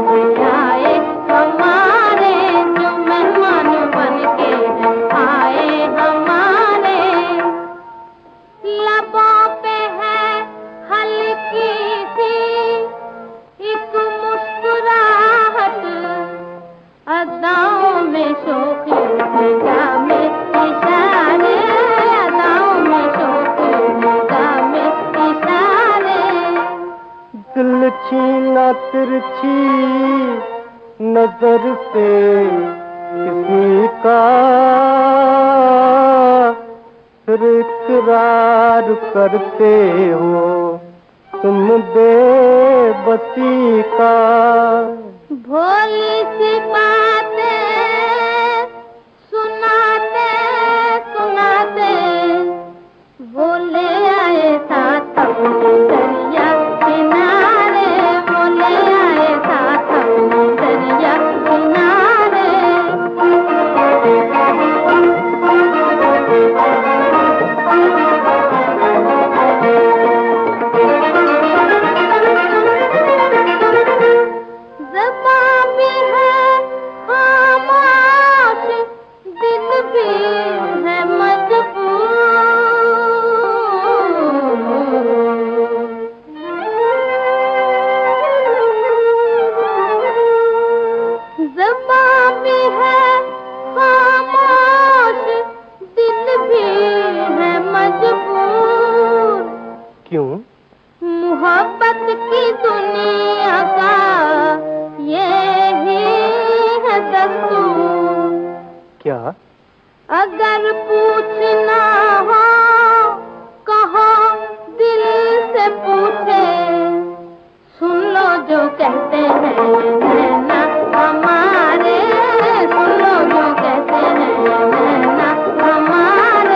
आए हमारे, जो मेहमान बन के आए हमारे। लबों पे है हल्की सी एक मुस्कुराहट, अदाओं में शौक़ी निगाह में इशारे, अदाओं में शौक़ी निगाह में इशारे। दिल छीना तिरछी नजर से किसी का, फिर इकरार करते हो तुम बेबसी का। भोली सी बातें सुनाते सुनाते बोले आए साथ अपने दरिया किनारे, बोले आए साथ अपने दरिया किनारे। ज़बान भी है खामोश, दिल भी है मजबूर। ज़बान भी है खामोश, दिल भी है मजबूर। क्यों? मोहब्बत की दुनिया का ये ही है दस्तूर। क्या? अगर पूछना हो कहो दिल से पूछे, सुन लो जो कहते हैं नैना हमारे, सुन लो जो कहते हैं नैना हमारे।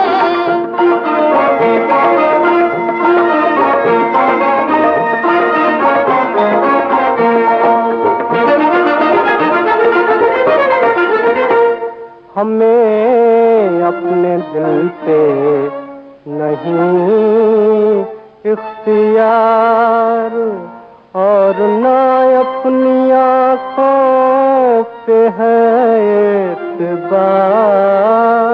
हमें अपने दिल पे नहीं इख्तियार, और ना अपनी आँखों पे है एतबार।